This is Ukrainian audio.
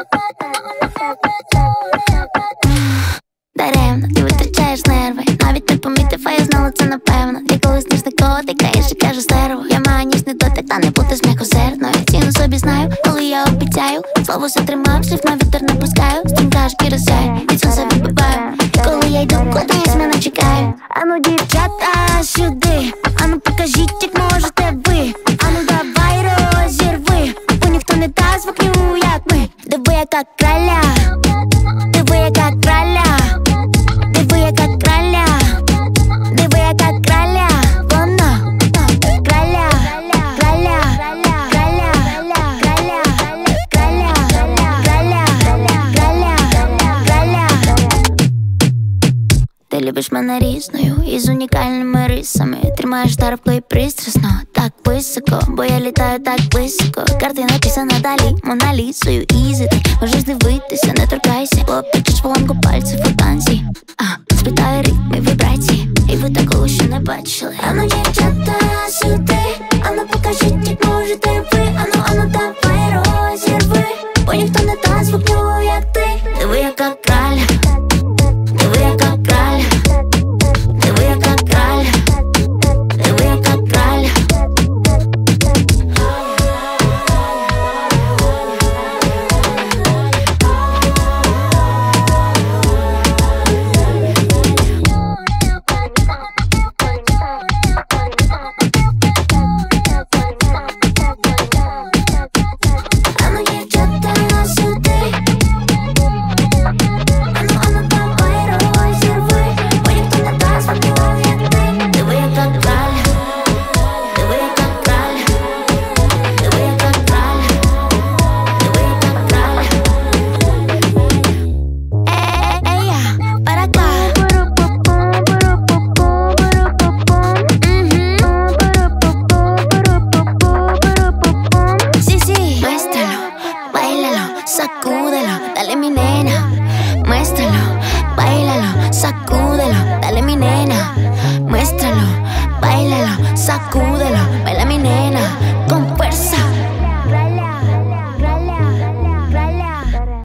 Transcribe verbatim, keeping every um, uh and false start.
Даремно ти витрачаєш нерви, навіть не помітив, а я знала це напевно. Ти колись ніжний котик, а я ще кажу стерво. Я маю ніжний дотик, та не бути м'якосердною. Ціну собі знаю, коли я обіцяю. Слово все тримав, слів на вітер не пускаю. Стрімка шкіра сяє, від сонця вибиваю. Коли я йду, кудись мене чекають. Ану, дівчата, сюди. Ану, покажіть, як можете ви. Ану, давай розірви, бо ніхто не дасть вогню, як ми. Диви, яка краля, диви, яка краля, диви, яка краля, диви, яка краля. Вона краля, краля, краля, краля, краля, краля, краля, краля. Ти любиш мене різною із унікальними рисами. Тримаєш тарпко і пристрасно, так високо, бо я літаю так високо. Картина писана далі, Моналізою, ізі. Ти можеш дивитися, не торкайся, бо підчиш полонку пальців у танці. А, спитаю ритми, вібрації, і ви такого ще не бачили. Ану, дівчата, сюди. Ану, покажіть, як можете ви. Ану, ану, давай розірви, бо ніхто не дасть вогню, як ти. Диви, яка краля, диви, яка краля, диви, яка краля, диви, яка краля. Ану, дівчата, сюди. Ану, ану, давай розірви, бо ніхто не дасть вогню, як ти. Диви, яка краля, диви, яка краля, диви, яка краля, диви, яка краля. Ей, я, para acá. Sí, sí, muéstralo, bailalo, sacúdelo, dale mi nena. Muéstralo, bailalo, sacúdelo, dale mi nena. Muéstralo, bailalo, sacúdelo, baila mi nena.